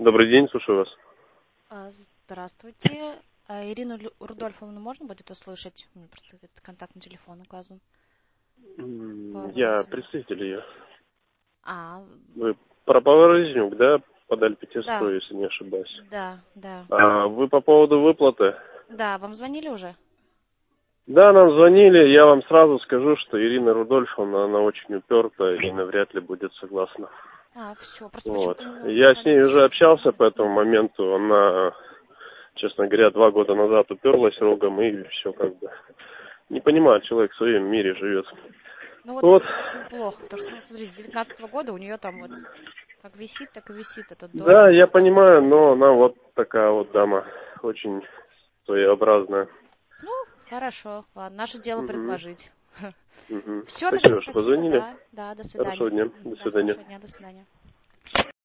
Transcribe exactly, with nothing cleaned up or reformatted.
Добрый день, слушаю вас. А, Здравствуйте. А, Ирину Лю- Рудольфовну можно будет услышать? У меня просто этот контактный телефон указан. М, Я Поворознюк. представитель ее. А, Вы про Поворознюк, да, подали петицию, да, если не ошибаюсь. да, да. А вы по поводу выплаты? Да, вам звонили уже? Да, нам звонили, я вам сразу скажу, что Ирина Рудольфовна, она очень упертая и навряд ли будет согласна. А, все. Просто Вот. почему-то ну, Я с ней никогда... уже общался по этому моменту, она, честно говоря, два года назад уперлась рогом и все как бы. Не понимает, человек в своем мире живет. Ну вот Вот. очень плохо, потому что, ну, смотрите, с девятнадцатого года у нее там вот как висит, так и висит этот Да, долг. я понимаю, но она вот такая вот дама, очень своеобразная. Ну, хорошо, ладно, наше дело Угу, предложить. угу. Все, тогда Спасибо, что спасибо, позвонили. да, да, до Хорошего свидания. дня. До Мгм, да, свидания. хорошего дня, до свидания.